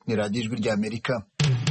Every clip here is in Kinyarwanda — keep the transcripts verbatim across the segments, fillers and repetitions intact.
ni radiyo ijwi ry'Amerika.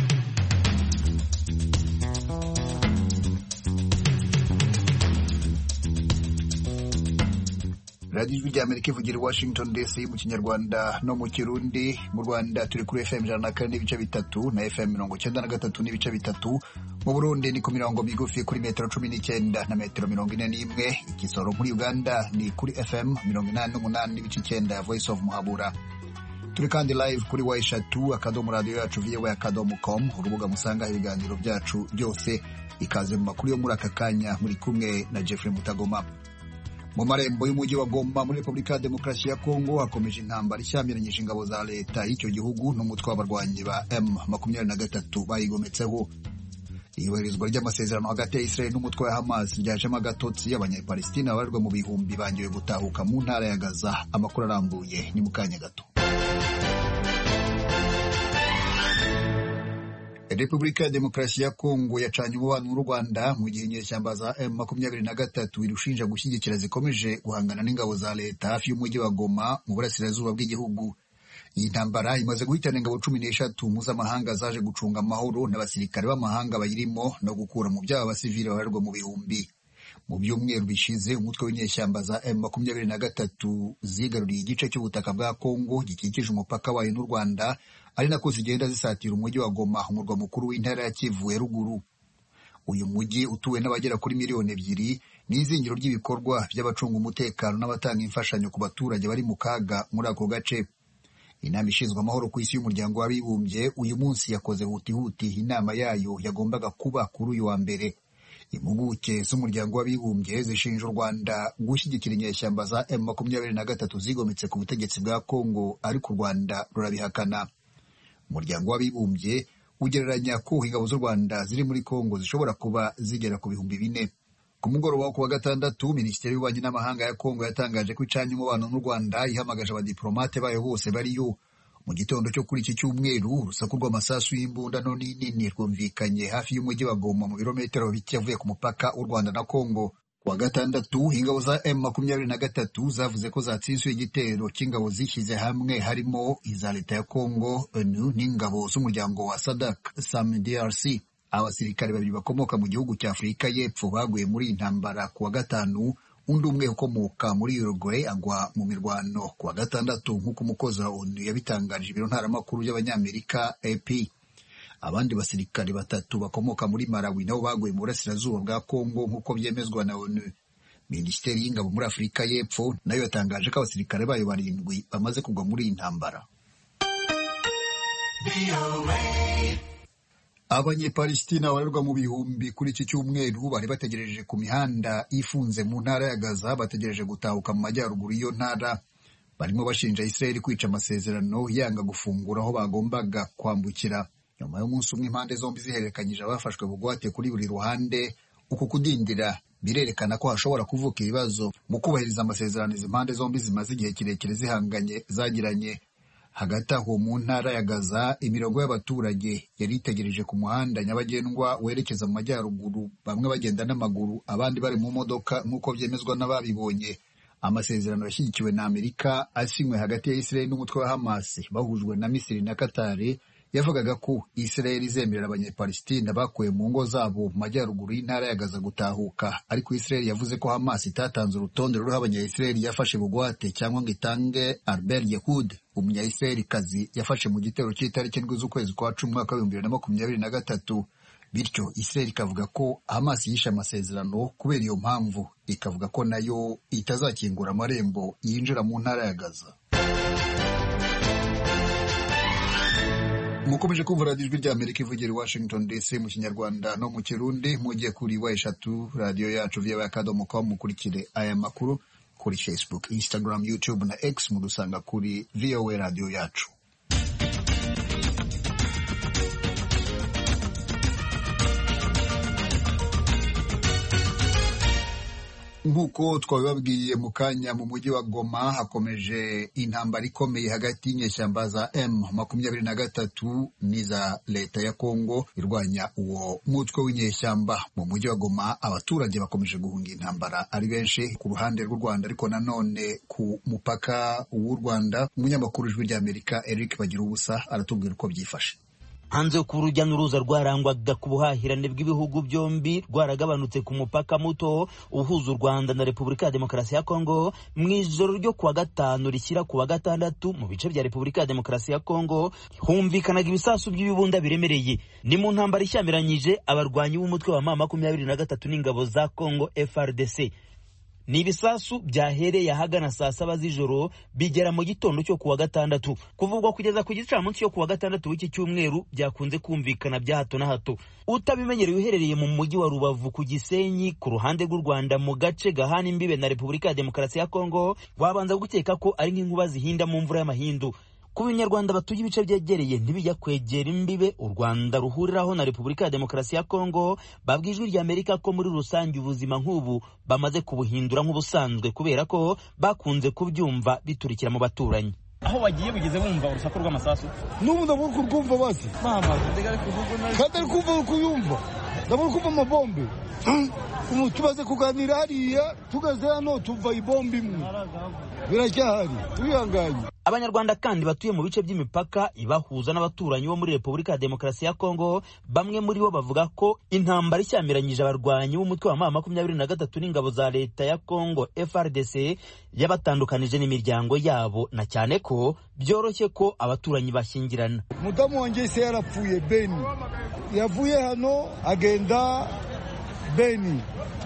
radiyo ijwi ry'Amerika ivugira i Washington D C mu Kinyarwanda no mu Kirundi. Mu Rwanda turi kuri F M ijana na kane n'ibice bitatu na F M mirongo icyenda na gatatu n'ibice bitatu. Mu Burundi ni ku mirongo migufi kuri metero cumi n'icyenda na metero mirongo ine n'imwe. Igisoro muri Uganda ni kuri F M mirongo inani n'umunani n'ibice icyenda ya Voice of Muhabura. Turi kandi live kuri wa eshatu akadomo radio yacu V O A akadomo com, urubuga musanga ibiganiro byacu byose. Ikaze mu makuru yo muri aka kanya, muri kumwe na Jeffrey Mutagoma. Mu marembo y'umujyi wa Goma muri Repubulika ya Demokarasi ya Kongo hakomeje intambara ishyamiranyije ingabo za leta y'icyo gihugu n'umutwe w'abarwanyi ba M makumyabiri na gatatu bayigometseho. Iyoherezwa ry'amasezerano hagati ya Israel n'umutwe wa Hamas ryajemo agatotsi. Abanyapalestina babarirwa mu bihumbi bangiwe gutahuka mu ntara ya Gaza. Amakuru arambuye ni mu kanya gato. Repubulika ya Demokarasi ya Kongo yacanye umubano n'u Rwanda mu gihe inyeshyamba za M makumyabiri na gatatu irushinja gushyigikira zikomeje guhangana n'ingabo za leta hafi y'umujyi wa Goma mu burasirazuba bw'igihugu. Iyi ntambara imaze guhitana ingabo cumi n'eshatu mpuzamahanga zaje gucunga amahoro n'abasirikare b'amahanga bayirimo no gukura mu byaba abasivili babarirwa mu bihumbi. Mu byumweru bishize umutwe w'inyeshyamba za M makumyabiri na gatatu zigaruriye igice cy'ubutaka bwa Kongo gikikije umupaka wayo n'u Rwanda, ari nako zigenda zisatira umujyi wa Goma, umurwa mukuru w'intara ya Kivu ya ruguru. Uyu mujyi utuwe n'abagera kuri miliyoni ebyiri ni izingiro ry'ibikorwa by'abacunga umutekano n'abatanga imfashanyo ku baturage bari mu kaga muri ako gace. Inama ishinzwe amahoro ku isi y'umuryango w'abibumbye uyu munsi yakoze hutihuti inama yayo yagombaga kuba kuri uyu wa mbere. Impuguke z'umuryango w'abibumbye zishinja u Rwanda gushyigikira inyeshyamba za M makumyabiri na gatatu zigometse ku butegetsi bwa Kongo, ariko u Rwanda rurabihakana. Umuryango w'abibumbye ugereranya ko ingabo z'u Rwanda ziri muri Kongo zishobora kuba zigera ku bihumbi bine. Ku mugoroba wo kuwa gatandatu, Minisiteri y'Ububanyi n'Amahanga ya Kongo yatangaje ko icanye umubano n'u Rwanda, ihamagaje abadiplomate bayo bose bariyo. Mu gitondo cyo kuri iki cyumweru, urusaku rw'amasasu y'imbunda no nini rwumvikanye hafi y'umujyi wa Goma mu birometero bike avuye ku mupaka w'u Rwanda na Kongo. Kuwa gatandatu, ingabo za M makumyabiri na gatatu zavuze ko zatsinsuye igitero cy'ingabo zishyize hamwe harimo iza leta ya Kongo, O N U n'ingabo z'umuryango wa SADC S A M D R C. Abasirikare babiri bakomoka mu gihugu cya Afurika y'Epfo baguye muri iyi ntambara kuwa gatanu, undi umwe ukomoka muri Uruguay agwa mu mirwano kuwa gatandatu, nk'uko umukozi wa O N U yabitangarije ibiro ntaramakuru by'Abanyamerika A P. Abandi basirikare batatu bakomoka muri Malawi nabo baguye mu burasirazuba bwa Kongo nk'uko byemezwa na O N U. Minisiteri y'ingabo muri Afurika y'Epfo nayo yatangaje ko abasirikare bayo barindwi bamaze kugwa muri iyi ntambara. Abanyepalestina babarirwa mu bihumbi kuri iki cyumweru bari bategereje ku mihanda ifunze mu ntara ya Gaza, bategereje gutahuka mu majyaruguru y'iyo ntara. Barimo bashinja Israel kwica amasezerano yanga gufungura aho bagombaga kwambukira. Nyuma y'umunsi umwe impande zombi zihererekanyije abafashwe bugwate kuri buri ruhande, uku kudindira birerekana ko hashobora kuvuka ibibazo mu kubahiriza amasezerano izi impande zombi zimaze igihe kirekire zihanganye zagiranye. Hagati aho mu ntara ya Gaza, imirongo y'abaturage yari itegereje ku muhanda nyabagendwa werekeza mu majyaruguru, bamwe bagenda n'amaguru abandi bari mu modoka nk'uko byemezwa n'ababibonye. Amasezerano yashyigikiwe na Amerika asinywe hagati ya Israel n'umutwe wa Hamas bahujwe na Misiri na Qatar, yavugaga ko Israel izemerera abanyepalestina bakuye mu ngo zabo mu majyaruguru y'intara ya Gaza gutahuka, ariko Israel yavuze ko Hamas itatanze urutonde ruriho abanya-Israel yafashe bugwate cyangwa ngo itange Albert Yehud, umunya-Israel kazi yafashe mu gitero cy'itariki ndwi z'ukwezi kwa cumi umwaka w'ibihumbi bibiri na makumyabiri na gatatu. Bityo Israel ikavuga ko Hamas yishe amasezerano, kubera iyo mpamvu ikavuga ko nayo itazakingura amarembo yinjira mu ntara ya Gaza. Mukomeje kumva radiyo ijwi ry'Amerika ivugira i Washington D C mu Kinyarwanda no mu Kirundi. Mugiye kuri wa eshatu radiyo yacu V O A akadomo com, mukurikire aya makuru kuri Facebook, Instagram, YouTube na X, mudusanga kuri V O A radiyo yacu. Nk'uko twabibabwiye mu kanya, mu mujyi wa Goma hakomeje intambara ikomeye hagati y'inyeshyamba za M makumyabiri na gatatu n'iza leta ya Kongo irwanya uwo mutwe w'inyeshyamba. Mu mujyi wa Goma abaturage bakomeje guhunga intambara ari benshi ku ruhande rw'u Rwanda, ariko nanone ku mupaka w'u Rwanda. Umunyamakuru w'Ijwi ry'Amerika Eric Bagirubusa aratubwira uko byifashe. Hanze ku rujya n'uruza rwarangwaga ku buhahirane bw'ibihugu byombi rwaragabanutse ku mupaka muto uhuza u Rwanda na Repubulika ya Demokarasi ya Kongo mu ijoro ryo kuwa gatanu rishyira kuwa gatandatu. Mu bice bya Repubulika ya Demokarasi ya Kongo humvikanaga ibisasu by'ibibunda biremereye. Ni mu ntambara ishyamiranyije abarwanyi b'umutwe wa makumyabiri na gatatu n'ingabo za Kongo F A R D C. Ni ibisasu byahereye ahagana saa saba z'ijoro bigera mu gitondo cyo kuwa gatandatu. Kuvugwa kugeza ku gicamunsi cyo kuwa gatandatu w'iki cyumweru byakunze kumvikana bya hato na hato. Utabimenyereye uherereye mu mujyi wa Rubavu ku Gisenyi ku ruhande rw'u Rwanda mu gace gahana imbibe na Repubulika ya Demokarasi ya Kongo wabanza gukeka ko ari nk'inkuba zihinda mu mvura y'amahindu. Ku Banyarwanda batuye ibice byegereye ntibijya kwegera imbibe u Rwanda ruhuriraho na Repubulika ya Demokarasi ya Kongo babwiye Ijwi ry'Amerika ko muri rusange ubuzima nk'ubu bamaze kubuhindura nk'ubusanzwe kubera ko bakunze kubyumva biturikira mu baturanyi. Aho bagiye bigeze bumva urusaku rw'amasasu n'ubu ndabura kurwumva basi mama ndegare kuvuga kandi kuvuga kuyumva ndabura kuva amabombe umu tubaze kuganira hariya tugaze hano tuva ibombe imwe biracyahari tuyanganye. Abanyarwanda kandi batuye mu bice by'imipaka ibahuza n'abaturanyi bo muri Repubulika ya Demokarasi ya Kongo bamwe muri bo bavuga ko intambara ishyamiranyije abarwanyi b'umutwe wa makumyabiri na gatatu n'ingabo za leta ya Kongo F A R D C yabatandukanije n'imiryango yabo, na cyane ko byoroshye ko abaturanyi bashyingirana. Mudamu wanjye se yarapfuye Beni, yavuye hano agenda Beni,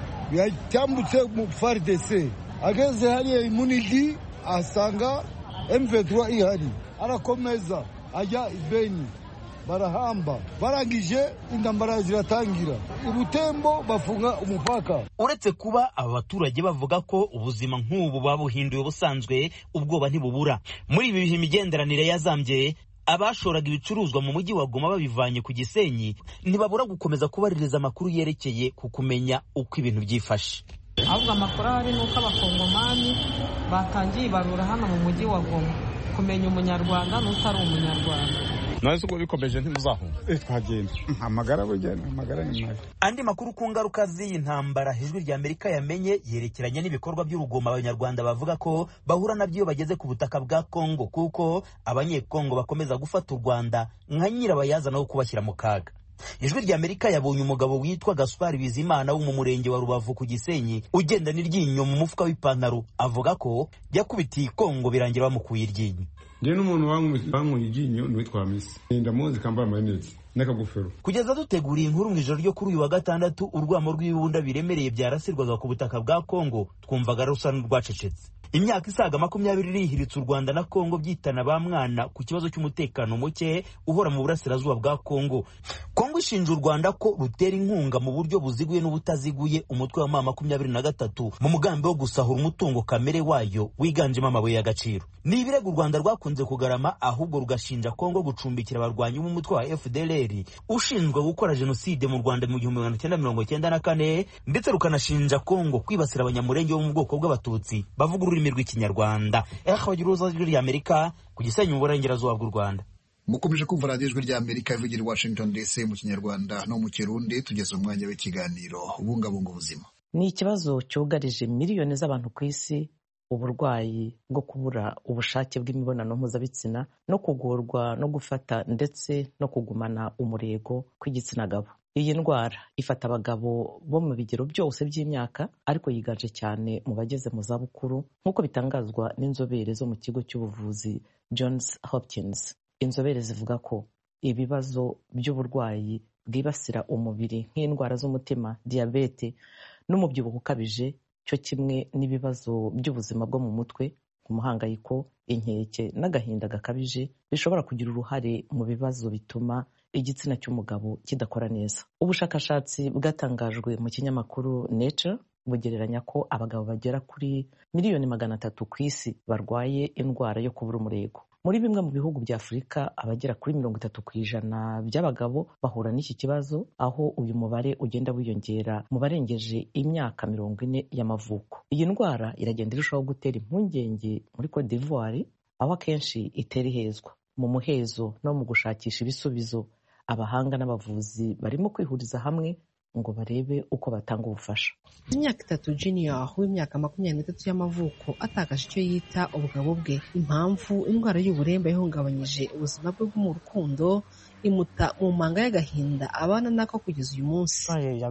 yatambutse mu F A R D C ageze hariya imunigi asanga M vingt trois ihari, arakomeza ajya Beni barahamba, barangije intambara ziratangira Ubutembo bafunga umupaka. Uretse kuba aba baturage bavuga ko ubuzima nk'ubu babuhinduye ubusanzwe, ubwoba ntibubura. Muri ibi bihe imigenderanire yazambye, abashoraga ibicuruzwa mu mujyi wa Goma babivanye ku Gisenyi ntibabura gukomeza kubaririza amakuru yerekeye ku kumenya uko ibintu byifashe. Ahubwo amakuru ari nuko abakongomani batangiye ibarura hano mu mujyi wa Goma kumenya umunyarwanda n'utari umunyarwanda. Nazo uko bikomeje ntimuzahunga eh twagenda amagara bugena amagara ni mabi. Andi makuru ku ngaruka z'iyi ntambara Ijwi ry'Amerika yamenye yerekeranye n'ibikorwa by'urugomo abanyarwanda bavuga ko bahura nabyo bageze ku butaka bwa Kongo, kuko abanyekongo bakomeza gufata u Rwanda nka nyirabayazana wo kubashyira mu kaga. Ijwi ry'Amerika yabonye umugabo witwa Gaspard Bizimana wo mu murenge wa Rubavu ku Gisenyi ugenda n'iryinyo mu mufuka w'ipantaro, avuga ko yakubitiye Kongo birangira bamukuye iryinyo. Ndiye n'umuntu wankuye iryinyo n'uwitwa Misi ndamuzi kambara amarinete n'akagofero. Kugeza duteguriye inkuru mu ijoro ryo kuri uyu wa gatandatu urwamo rw'ibibunda biremereye byarasirwaga ku butaka bwa Kongo twumvaga rusa n'urwacecetse. Imyaka isaga makumyabiri rihiritse u Rwanda na Kongo byitana ba mwana ku kibazo cy'umutekano muke uhora mu burasirazuba bwa Kongo. Kongo ishinja u Rwanda ko rutera inkunga mu buryo buziguye n'ubutaziguye umutwe wa makumyabiri na gatatu mu mugambi wo gusahura umutungo kamere wayo wiganjemo amabuye y'agaciro. Ni ibirego u Rwanda rwakunze kugarama, ahubwo rugashinja Kongo gucumbikira abarwanyi b'umutwe wa F D L R ushinzwe gukora jenoside mu Rwanda mu gihumbi magana cyenda mirongo cyenda na kane, ndetse rukanashinja Kongo kwibasira abanyamurenge bo mu bwoko bw'abatutsi bavuga ururimi rw'ikinyarwanda. Ehabagiruza Ijwi ry'Amerika ku Gisenyi mu burengerazuba bw'u Rwanda. Mukomeje kumva radiyo Ijwi ry'Amerika ivugira i Washington D C mu kinyarwanda no mu kirundi. Tugeze mu mwanya w'ikiganiro ubungabunga ubuzima. Ni ikibazo cyugarije miliyoni z'abantu ku isi, uburwayi bwo kubura ubushake bw'imibonano mpuzabitsina no kugorwa no gufata ndetse no kugumana umurego kw'igitsina gabo. Iyi ndwara ifata abagabo bo mu bigero byose by'imyaka, ariko yiganje cyane mu bageze mu zabukuru nk'uko bitangazwa n'inzobere zo mu kigo cy'ubuvuzi Johns Hopkins. Inzobere zivuga ko ibibazo by'uburwayi bwibasira umubiri nk'indwara z'umutima, diyabete n'umubyibuho ukabije, cyo kimwe n'ibibazo by'ubuzima bwo mu mutwe, umuhangayiko, inkeke n'agahinda gakabije bishobora kugira uruhare mu bibazo bituma igitsina cy'umugabo kidakora neza. Ubushakashatsi bwatangajwe mu kinyamakuru Nature bugereranya ko abagabo bagera kuri miliyoni magana atatu ku isi barwaye indwara yo kubura umurego. muri bimwe mu bihugu bya Afurika abagera kuri mirongo itatu ku ijana by'abagabo bahura n'iki kibazo, aho uyu mubare ugenda wiyongera mu barengeje imyaka mirongo ine y'amavuko. Iyi ndwara iragenda irushaho gutera impungenge muri Cote d'Ivoire, aho akenshi itera ihezwa. Mu muhezo no mu gushakisha ibisubizo, abahanga n'abavuzi barimo kwihuriza hamwe ngo barebe uko batanga ubufasha. Imyaka itatu Junior w'imyaka makumyabiri n'itatu y'amavuko atakaje icyo yita ubugabo bwe. Impamvu indwara y'uburemba yahungabanyije ubuzima bwe bwo mu rukundo imuta mu manga y'agahinda abana nako kugeza uyu munsi.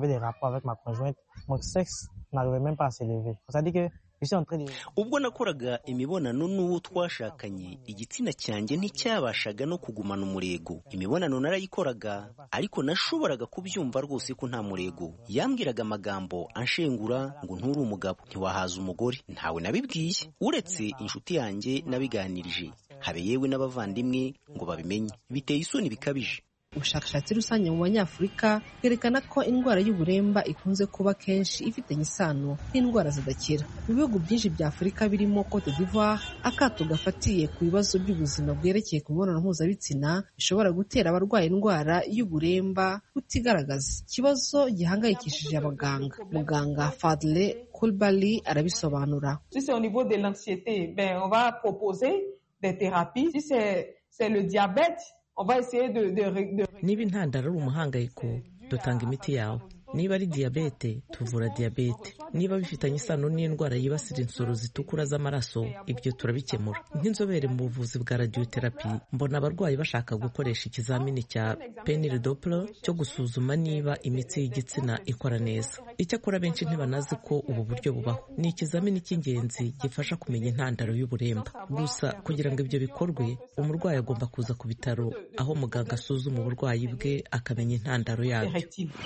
Ubwo nakoraga imibonano n'uwo twashakanye, igitsina cyanjye nticyabashaga no kugumana umurego. Imibonano narayikoraga ariko nashoboraga kubyumva rwose ko nta murego. Yambwiraga amagambo anshengura ngo nturi umugabo, ntiwahaza umugore. Ntawe nabibwiye uretse inshuti yanjye nabiganirije, habe yewe n'abavandimwe ngo babimenye. Biteye isoni bikabije. Ubushakashatsi rusange mu banyafurika bwerekana ko indwara y'uburemba ikunze kuba kenshi ifitanye isano n'indwara zidakira. Mu bihugu byinshi bya Afurika birimo Cote d'Ivoire, akato gafatiye ku bibazo by'ubuzima bwerekeye ku mibonano mpuzabitsina bishobora gutera abarwaye indwara y'uburemba kutigaragaza, ikibazo gihangayikishije abaganga. Muganga Fadle Coulibaly arabisobanura. Si c'est au niveau de l'anxiété, ben on va proposer des thérapies. Si c'est c'est le diabète, on va essayer de de de niba intandaro ari umuhangayiko, dutanga imiti yawe. Niba ari diyabete, tuvura diyabete. Niba bifitanye isano n'indwara yibasira insoro zitukura z'amaraso, ibyo turabikemura. Nk'inzobere mu buvuzi bwa radiotherapy, mbona abarwayi bashaka gukoresha ikizamini cya penile doppler cyo gusuzuma niba imitsi y'igitsina ikora neza. Icyakora benshi ntibanazi ko ubu buryo bubaho. Ni ikizamini cy'ingenzi gifasha kumenya intandaro y'uburemba. Gusa kugira ngo ibyo bikorwe, umurwayi agomba kuza ku bitaro aho muganga asuzuma uburwayi bwe akamenya intandaro yabyo.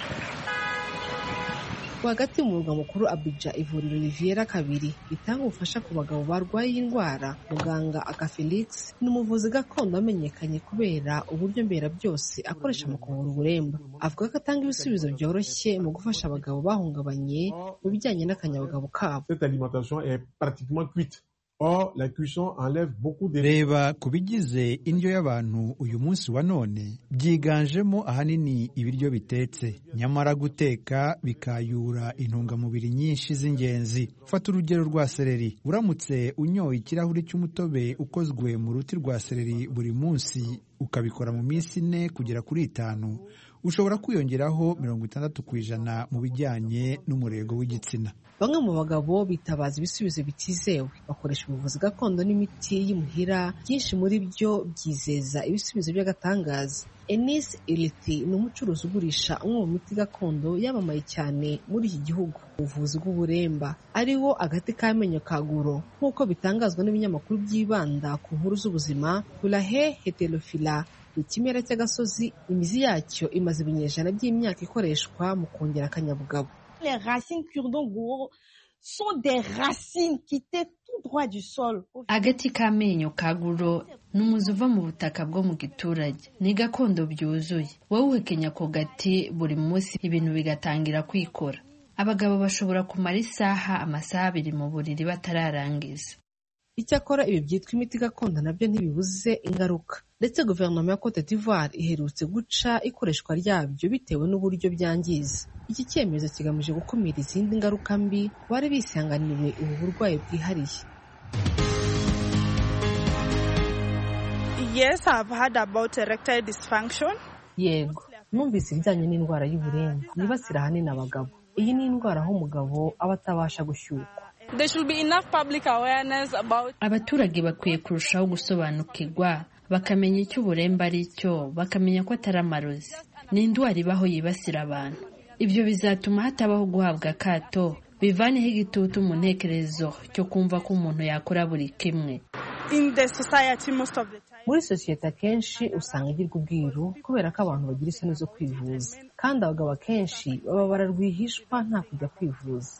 Rwagati mu murwa mukuru Abidjan, ivuriro Riviera kabiri ritanga ubufasha ku bagabo barwaye iyi ndwara. Muganga Aka Felix ni umuvuzi gakondo wamenyekanye kubera uburyo mbera byose akoresha mu kuvura uburemba. Avuga ko atanga ibisubizo byoroshye mu gufasha abagabo bahungabanye mu bijyanye n'akanyabugabo kabo. Or, la cuisson enlève beaucoup de... Reba ku bigize indyo y'abantu uyu munsi wa none byiganjemo ahanini ibiryo bitetse, nyamara guteka bikayura intungamubiri nyinshi z'ingenzi. Fata urugero rwa seleri. Uramutse unyoye ikirahuri cy'umutobe ukozwe mu ruti rwa seleri buri munsi, ukabikora mu minsi ine kugera kuri itanu, ushobora kwiyongeraho mirongo itandatu ku ijana mu bijyanye n'umurego w'igitsina. Bamwe mu bagabo bitabaza ibisubizo bitizewe, bakoresha ubuvuzi gakondo n'imiti y'imuhira, byinshi muri byo byizeza ibisubizo by'agatangaza. Enis Iliti ni umucuruzi ugurisha umwe mu miti gakondo yamamaye cyane muri iki gihugu, ubuvuzi bw'uburemba, ariwo agati k'amenyo ka guro, nk'uko bitangazwa n'ibinyamakuru byibanda ku nkuru z'ubuzima. Kulahe heterophila ni ikimera cy'agasozi, imizi yacyo imaze ibinyejana by'imyaka ikoreshwa mu kongera akanyabugabo. Les racines cure-dent-guro sont des racines qui étaient tout droit du sol. Agati k'amenyo ka guro ni umuzi uva mu butaka bwo mu giturage, ni gakondo byuzuye. Wowe uhekenya ako gati buri munsi ibintu bigatangira kwikora. Abagabo bashobora kumara isaha amasaha abiri mu buriri batararangiza. Icyakora ibi byitwa imiti gakondo nabyo ntibibuze ingaruka, ndetse guverinoma ya Cote d'Ivoire iherutse guca ikoreshwa ryabyo bitewe n'uburyo byangiza. Iki cyemezo kigamije gukumira izindi ngaruka mbi bari bisanganiwe ubu burwayi bwihariye. Yes, I've heard about erectile dysfunction. Yego, numvise ibijyanye n'indwara y'uburemba yibasira ahanini abagabo. Iyi ni indwara aho umugabo aba atabasha gushyukwa. There should be enough public awareness about... Abaturage bakwiye kurushaho gusobanukirwa, bakamenya icyo uburemba ari cyo, bakamenya ko atari amarozi. Ni indwara ibaho yibasira abantu. Ibyo bizatuma hatabaho guhabwa akato, bivaneho igitutu mu ntekerezo cyo kumva ko umuntu yakora buri kimwe. In the society most of the time muri sosiyete akenshi usanga igirwa ubwiru kubera ko abantu bagira isoni zo kwivuza, kandi abagabo akenshi baba bararwihishwa nta kujya kwivuza.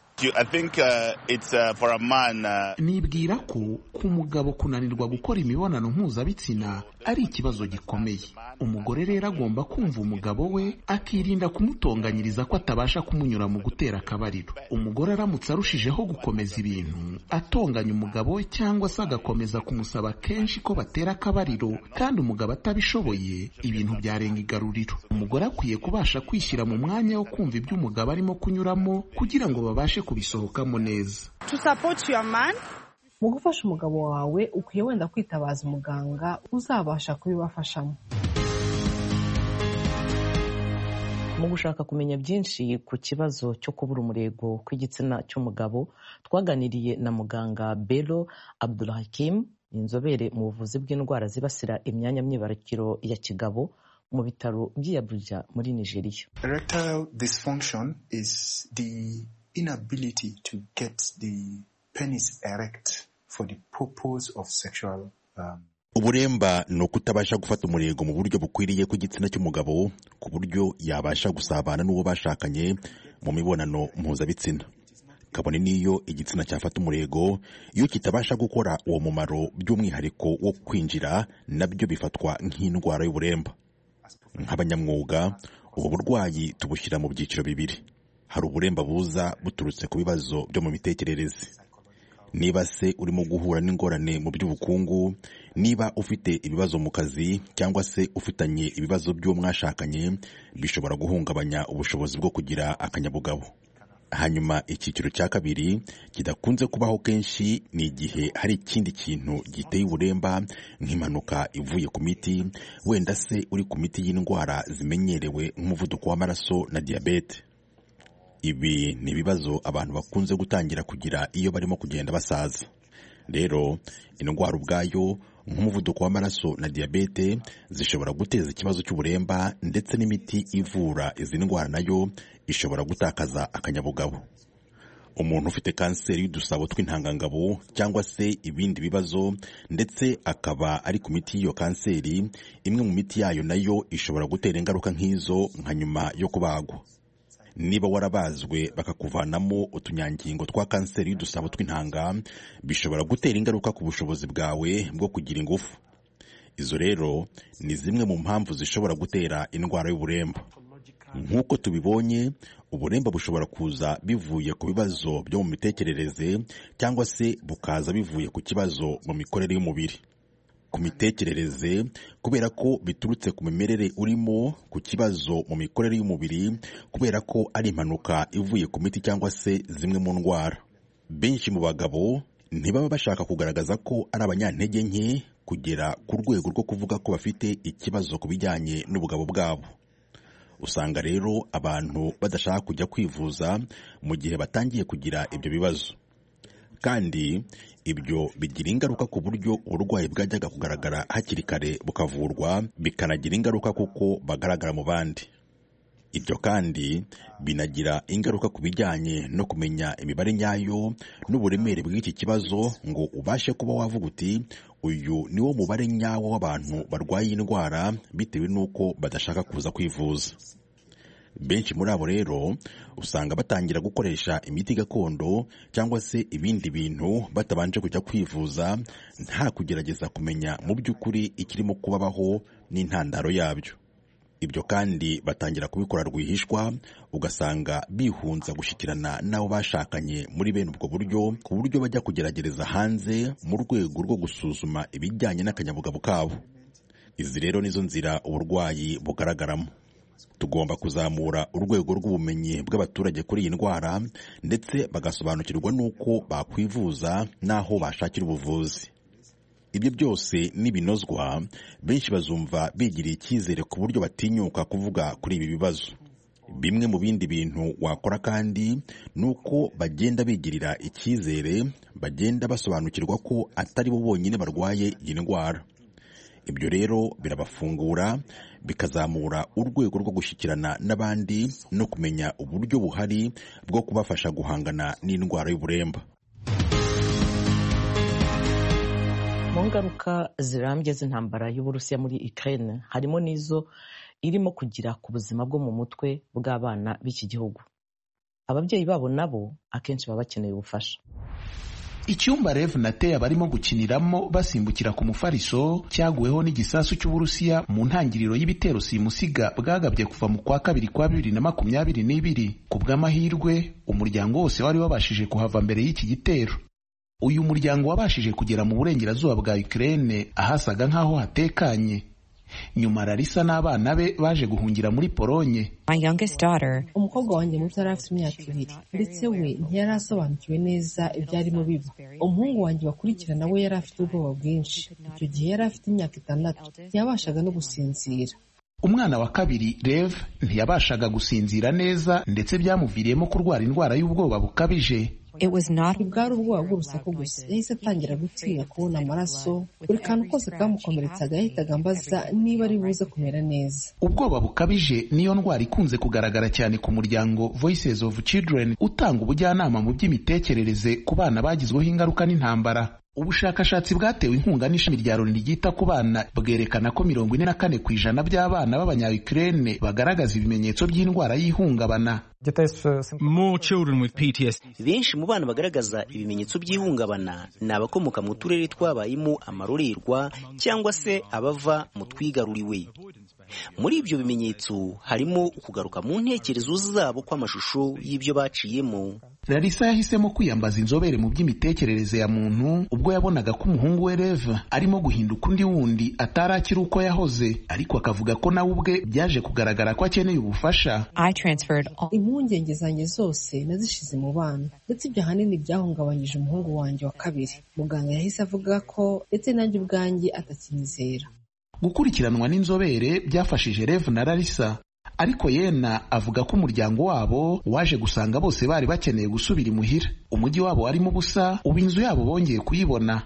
Nibwira ko ku mugabo kunanirwa gukora imibonano mpuzabitsina ari ikibazo gikomeye. Umugore rero agomba kumva umugabo we akirinda kumutonganyiriza ko atabasha kumunyura mu gutera akabariro. Umugore aramutse arushijeho gukomeza ibintu atonganya umugabo we cyangwa se agakomeza kumusaba kenshi ko batera akabariro kandi umugabo atabishoboye, ibintu byarenga igaruriro. Umugore akwiye kubasha kwishyira mu mwanya wo kumva ibyo umugabo arimo kunyuramo kugira ngo babashe kubisohokamo neza. To support your man, mu gufasha umugabo wawe ukwiye wenda kwitabaza umuganga uzabasha kubibafashamo. Mu gushaka kumenya byinshi ku kibazo cyo kubura umurego kw'igitsina cy'umugabo, twaganiriye na muganga Bello Abdulhakim, inzobere mu buvuzi bw'indwara zibasira imyanya myibarukiro ya kigabo mu bitaro by'i Abuja muri Nigeria. Erectile dysfunction is the inability to get the penis erect for the purpose of sexual um, Uburemba ni ukutabasha gufata umurego mu buryo bukwiriye ku gitsina cy'umugabo ku buryo yabasha gusabana n'uwo bashakanye mu mibonano mpuzabitsina. Kabone n'iyo igitsina cyafata umurego, iyo kitabasha gukora uwo mumaro by'umwihariko wo kwinjira, nabyo bifatwa nk'indwara y'uburemba. Nk'abanyamwuga, ubu burwayi tubushyira mu byiciro bibiri. Hari uburemba buza buturutse ku bibazo byo mu mitekerereze. Niba se urimo guhura n'ingorane mu by'ubukungu, niba ufite ibibazo mu kazi cyangwa se ufitanye ibibazo by'uwo mwashakanye, bishobora guhungabanya ubushobozi bwo kugira akanyabugabo. Hanyuma icyiciro cya kabiri kidakunze kubaho kenshi ni igihe hari ikindi kintu giteye uburemba nk'impanuka ivuye ku miti, wenda se uri ku miti y'indwara zimenyerewe nk'umuvuduko w'amaraso na diyabete. Ibi ni ibibazo abantu bakunze gutangira kugira iyo barimo kugenda basaza. Rero indwara ubwayo nk'umuvuduko w'amaraso na diyabete zishobora guteza ikibazo cy'uburemba, ndetse n'imiti ivura izi ndwara nayo ishobora gutakaza akanyabugabo. Umuntu ufite kanseri y'udusabo tw'intangangabo cyangwa se ibindi bibazo ndetse akaba ari ku miti y'iyo kanseri, imwe mu miti yayo nayo ishobora gutera ingaruka nk'izo nka nyuma yo kubagwa. Niba warabazwe bakakuvanamo utunyangingo twa kanseri y'udusabo tw'intanga, bishobora gutera ingaruka ku bushobozi bwawe bwo kugira ingufu. Izo rero ni zimwe mu mpamvu zishobora gutera indwara y'uburemba. Nk'uko tubibonye, uburemba bushobora kuza bivuye ku bibazo byo mu mitekerereze cyangwa se bukaza bivuye ku kibazo mu mikorere y'umubiri. Ku mitekerereze, kubera ko biturutse ku mimerere urimo, ku kibazo mu mikorere y'umubiri kubera ko ari impanuka ivuye ku miti cyangwa se zimwe mu ndwara. Benshi mu bagabo ntibaba bashaka kugaragaza ko ari abanyantege nke kugera ku rwego rwo kuvuga ko bafite ikibazo ku bijyanye n'ubugabo bwabo. Usanga rero abantu badashaka kujya kwivuza mu gihe batangiye kugira ibyo bibazo, kandi ibyo bigira ingaruka ku buryo uburwayi bwajyaga kugaragara hakiri kare bukavurwa, bikanagira ingaruka kuko bagaragara mu bandi. Ibyo kandi binagira ingaruka ku bijyanye no kumenya imibare nyayo n'uburemere bw'iki kibazo ngo ubashe kuba wavuga uti uyu niwo mubare nyawo w'abantu barwaye indwara bitewe n'uko badashaka kuza kwivuza. Benshi muri abo rero usanga batangira gukoresha imiti gakondo cyangwa se ibindi bintu batabanje kujya kwivuza, nta kugerageza kumenya mu by'ukuri ikirimo kubabaho n'intandaro yabyo. Ibyo kandi batangira kubikora rwihishwa, ugasanga bihunza gushyikirana n'abo bashakanye muri bene ubwo buryo, ku buryo bajya kugeragereza hanze mu rwego rwo gusuzuma ibijyanye n'akanyabugabo kabo. Izi rero nizo nzira uburwayi bugaragaramo. Tugomba kuzamura urwego rw'ubumenyi bw'abaturage kuri iyi ndwara, ndetse bagasobanukirwa n'uko bakwivuza n'aho bashakira ubuvuzi. Ibyo byose nibinozwa, benshi bazumva bigiriye icyizere ku buryo batinyuka kuvuga kuri ibi bibazo. Bimwe mu bindi bintu wakora kandi nuko bagenda bigirira icyizere, bagenda basobanukirwa ko atari bo bonyine barwaye iyi ndwara. Ibyo rero birabafungura, bikazamura urwego rwo gushyikirana n'abandi no kumenya uburyo buhari bwo kubafasha guhangana n'indwara y'uburemba. mu ngaruka zirambye z'intambara y'Uburusiya muri Ukraine harimo n'izo irimo kugira ku buzima bwo mu mutwe bw'abana b'iki gihugu. Ababyeyi babo nabo akenshi baba bakeneye ubufasha. Icyumba Rev na Teya barimo gukiniramo basimbukira ku mufariso cyaguweho n'igisasu cy'Uburusiya mu ntangiriro y'ibitero simusiga bwagabye kuva mu kwa kabiri kwa bibiri na makumyabiri n'ibiri. Ku bw'amahirwe umuryango wose wari wabashije kuhava mbere y'iki gitero. Uyu muryango wabashije kugera mu burengerazuba bwa Ukraine ahasaga nk'aho hatekanye. Nyuma Larissa n'abana be baje guhungira muri Polonye. Umukobwa wanjye muto yari afite imyaka ibiri ndetse we ntiyari asobanukiwe neza ibyarimo biba. Umuhungu wanjye bakurikirana we yari afite ubwoba bwinshi. Icyo gihe yari afite imyaka itandatu, ntiyabashaga no gusinzira. Umwana wa kabiri Rev ntiyabashaga gusinzira neza ndetse byamuviriyemo kurwara indwara y'ubwoba bukabije. Bwari ubwoba bw'urusaku gusa. Yahise atangira gutinya kubona amaraso. Buri kantu kose kamukomeretsaga yahitaga ambaza niba ari buze kumera neza. Ubwoba bukabije niyo ndwara ikunze kugaragara cyane ku muryango Voices of Children utanga ubujyanama mu by'imitekerereze ku bana bagizweho ingaruka n'intambara. Ubushakashatsi bwatewe inkunga n'ishami rya Loni ryita ku bana bwerekana ko mirongo ine na kane ku ijana by'abana b'abanya-Ukraine bagaragaza ibimenyetso by'indwara y'ihungabana. More children with P T S D. Benshi mu bana bagaragaza ibimenyetso by'ihungabana ni abakomoka mu turere twabayemo amarorerwa cyangwa se abava mu twigaruriwe. Muri ibyo bimenyetso harimo ukugaruka mu ntekerezo zabo kw'amashusho y'ibyo baciyemo. Larissa yahisemo kwiyambaza inzobere mu by'imitekerereze ya muntu ubwo yabonaga ko umuhungu we Rev arimo guhinduka undi wundi atarakira uko yahoze, ariko akavuga ko nawe ubwe byaje kugaragara ko akeneye ubufasha. Impungenge zanjye zose nazishize mu bana ndetse ibyo ahanini byahungabanyije umuhungu wanjye wa kabiri. Muganga yahise avuga ko ndetse nanjye ubwanjye atakinyizera. Gukurikiranwa n'inzobere byafashije Rev na Larissa, ariko Yena avuga ko umuryango wabo waje gusanga bose bari bakeneye gusubira imuhira. Umujyi wabo warimo ubusa, ubu inzu yabo bongeye kuyibona.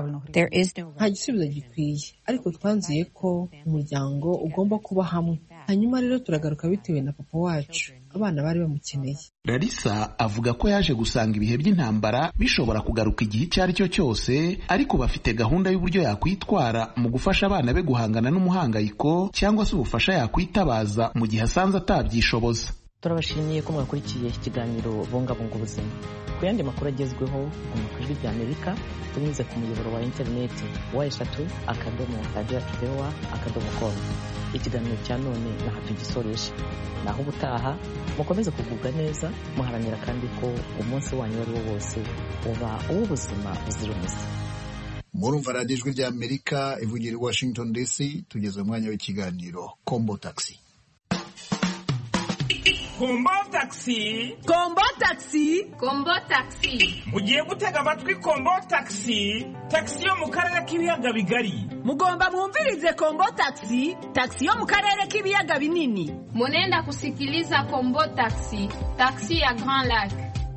Nta gisubizo gikwiye, ariko twanzuye ko umuryango ugomba kuba hamwe. Hanyuma rero turagaruka bitewe na papa wacu. Abana bari bamukeneye. Larissa avuga ko yaje gusanga ibihe by'intambara bishobora kugaruka igihe icyo ari cyo cyose, ariko bafite gahunda y'uburyo yakwitwara mu gufasha abana be guhangana n'umuhangayiko cyangwa se ubufasha yakwitabaza mu gihe asanze atabyishoboza. Turabashimiye ko mwakurikiye ikiganiro Bungabunga Ubuzima. Ku yandi makuru agezweho mu Ijwi ry'Amerika tunyuze ku muyoboro wa interineti wa eshatu akadomo radio tudewa akadomo com. Ikiganiro cya none na hafi gisoresha. Naho ubutaha mukomeze kugubwa neza, muharanira kandi ko umunsi wanyu wari wo wose uba uw'ubuzima buzira umuze. Murumva Radio Ijwi ry'Amerika ivugira i Washington D C. Tugeze umwanya w'ikiganiro Kombo Taxi. Kombo Taxi. Kombo Taxi. Kombo Taxi. Mugiye gutega amatwi Kombo Taxi. Taxi yo mu karere k'ibiyaga bigari. Mugomba mwumvirize Kombo Taxi. Taxi yo mu karere k'ibiyaga binini. Munenda kusikiliza Kombo Taxi. Taxi ya Grand Lac.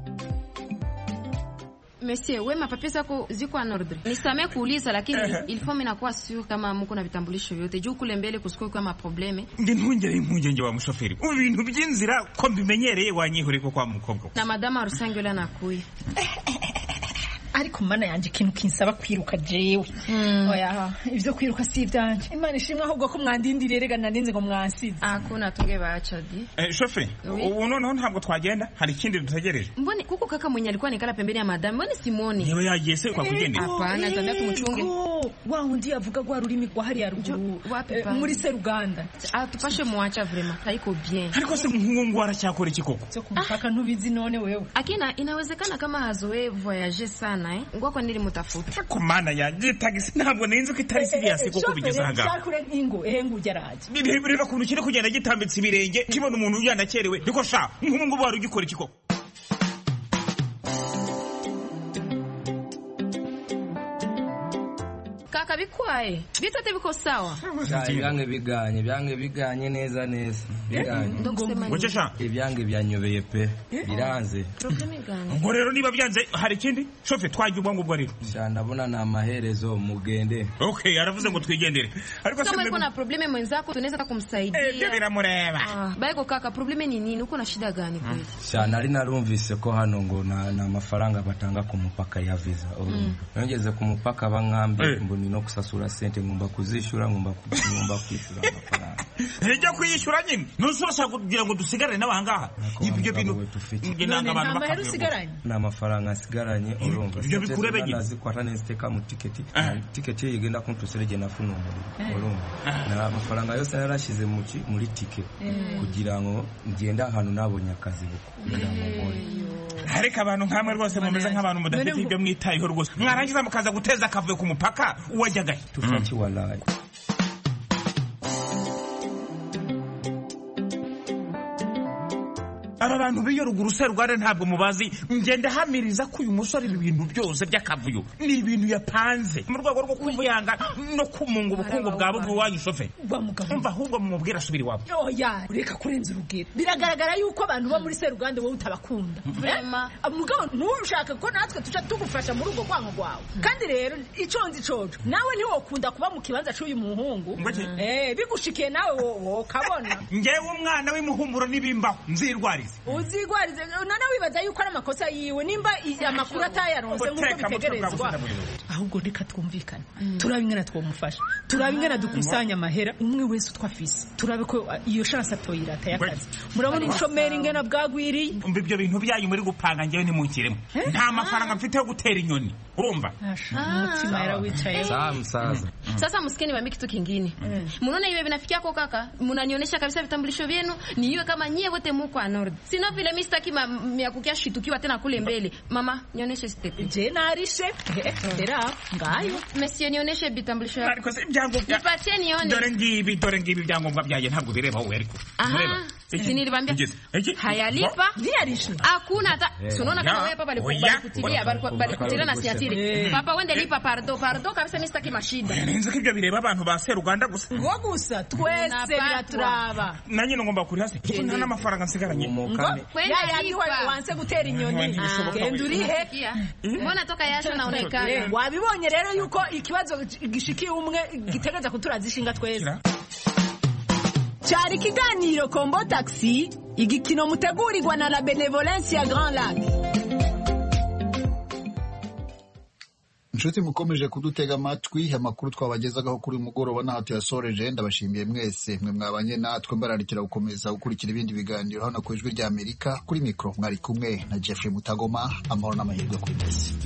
Monsieur, we mapapia zako ziko en ordre. Nisamee kuuliza lakini il faut mimi nakuwa sure kama mko na vitambulisho vyote. Juu kule mbele kusiko kwa maprobleme. Nge ntungere impungenge wa mushoferi. Ubu bintu by'inzira ko mbimenyereye wanyihuriko kwa mukobwa. Na madama Rusangola nakuye. Ariko mana yanje ikintu kinsaba kwiruka jewe. Mm. Oya, ivyo kwiruka si ivyanje. Imana ishimwe ahubwo ko mwandindiriye rega naninze ngo mwansize. Akuna tunge bacha di. Eh, shoferi, ubu noneho ntabwo twagenda, hari ikindi dutegereje. Mbone kuko kaka mwenye alikuwa nikala pembeni ya madame, mbone Simoni. Yewe yagiye se kwa kugendera. Hapana, tanda tumuchunge. Wa undi avuga gwa rurimi kwa hari ya ruguru. Wapi pa? Muri Seruganda. Ah, tupashe muacha vraiment. Haiko bien. Ariko se nkungu aracyakora iki koko? Cyo kumupaka ntubizi none wewe. Akina inawezekana kama hazoe voyager sana. Ngwako nili mutafuta. Ku mana yanjye tagisi ntabwo ninzi ko itari serious koko bigeze hanga. Cyakure nkingo ehe ngujaraje. Bireba kuntu kiri kugenda gitambitse ibirenge kibona umuntu yanakerewe. Biko sha nkungu bari ugikora iki koko? Kaka bikwaye. Bitote biko sawa. Ibyange biganye, ibyange biganye neza neza. Biganye. Ngochesha. Ibyange byanyobeye pe. Biranze. Probleme gani? Ngo rero niba byanze hari ikindi? Shofe twajye ubwangu bwo rero. Sha ndabona na maherezo mugende. Okay, aravuze ngo twigendere. Ariko kama uko na probleme mwenzako tunaweza kumsaidia. Eh, biramureba. Ah, baiko kaka probleme ni nini? Uko na shida gani kweli? Sha nari narumvise ko hano ngo na, na mafaranga batanga ku mupaka ya visa. Mm. Nongeze ku mupaka bangambe mbona nina okusasula sente ngomba kuzishyura ngomba ngomba kwishyura amafaranga ejya kuyishyura nyine nusosha kugira ngo dusigarane n'abangaha ibyo bintu ngenanga abantu bakabyo n'amafaranga asigaranye urumva ibyo bikurebe nyine nazikwata neziteka mu tiketi tiketi yigenda kuntuserege nafuna umuriro urumva na amafaranga yose narashize muri tike kugira ngo ngende ahantu nabonye akazi kugira ngo nkore ariko abantu nkamwe rwose mumeze nk'abantu mudafite ibyo mwitayeho rwose mwarangiza mukaza guteza akavuye ku mupaka uwajyagahe tufaki walayi aba bantu biyo ruguru se Rwanda ntabwo mubazi ngenda hamiriza ko uyu musore ibi bintu byose by'akavuyo ni ibintu yapanze mu rwego rwo kumvuyanga no kumunga ubukungu bwabo bw'uwanyu shofe umva ahubwo mumubwira asubira iwabo oya ureka kurenza urugero biragaragara yuko abantu bo muri se Rwanda wowe utabakunda mugabo ntushaka ko natwe tuca tugufasha muri ubwo kwango rwawe kandi rero iconzi cojo nawe ntiwokunda kuba mu kibanza cy'uyu muhungu eh bigushikiye nawe wo kabona ngewe umwana w'imuhumuro nibimbaho nzirwariza uzigwarize nana wibaza yuko ari amakosa yiwe nimba amakuru atayaronse nk'uko bitegerezwa ahubwo reka twumvikana turabe ingana twomufasha turabe ingana dukusanya amahera umwe wese utwafise turabe ko iyo chance atoyirata y'akazi murabona ubushomeri ingana bwagwiriye umva ibyo bintu byanyu muri gupanga ngewe ntimunkiremo nta mafaranga mfite yo gutera inyoni urumva umutima yarawicaye msaza sasa msikeni wa kitu kingine munaona hivi vinafikia kwa kaka mnanionyesha kabisa vitambulisho vyenu ni iwe kama nyie wote mko wa Nord sino vile mimi sitaki ya kukia shitukiwa tena kule mbele mama nionyeshe step je narishe ndera ngayo monsieur nionyeshe vitambulisho yako ariko se byango nipatie nione dore ngibi dore ngibi byangombwa byaje ntabwo bireba wowe ariko mureba sisi nilibambia hayalipa niarishe hakuna hata unaona kama wewe papa alikutilia balikutilia na siatiri papa wende lipa pardo pardo kabisa mimi sitaki mashida ninzi ko ibyo bireba abantu ba se Rwanda gusa ngo gusa twese biraturaba nanyi ngomba kuri hasi kuko nta n'amafaranga nsigaranye kwenda yandi wanse gutera inyoni genda urihe mbona toka yasho naonekana wabibonye rero yuko ikibazo gishikiye umwe gitegeza kuturazishinga twese cyari kiganiro Kombo Taxi igikino mutegurirwa na la Benevolence ya Grand Lac. Nshuti mukomeje kudutega amatwi amakuru twabagezagaho kuri mugoroba naho tuyasoreje ndabashimiye mwese mwe mwabanye natwe mbararikira gukomeza gukurikira ibindi biganiro hano ku Ijwi rya Amerika kuri mikro mwari kumwe na Jeffrey Mutagoma amahoro n'amahirwe kuri mwese.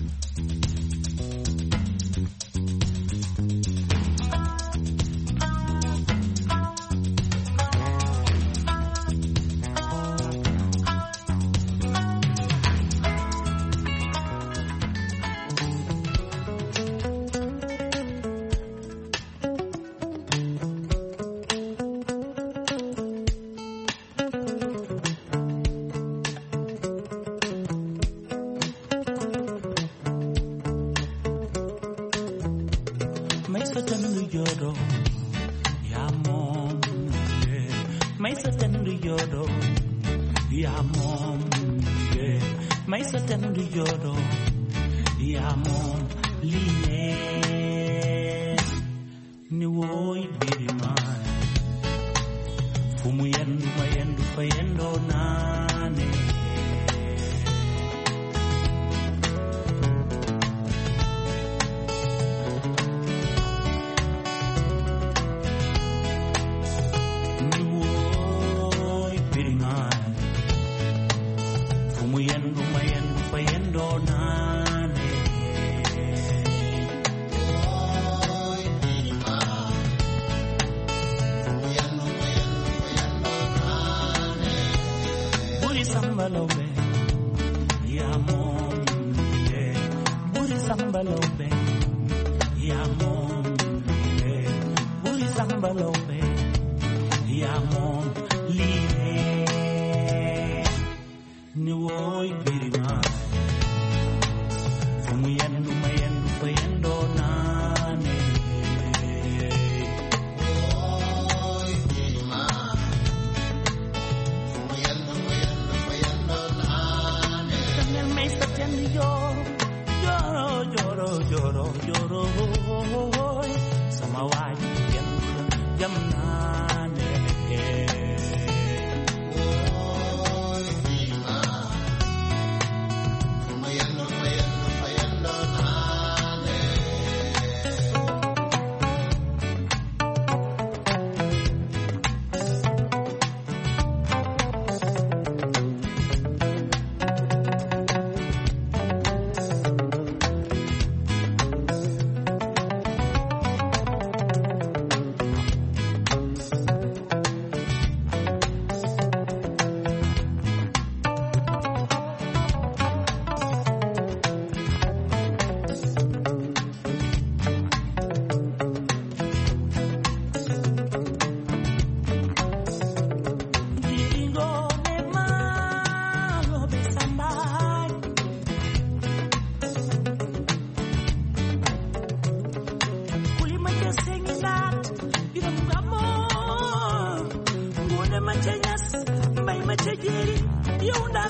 Lloro, lloro, sama waji, jam, jam na.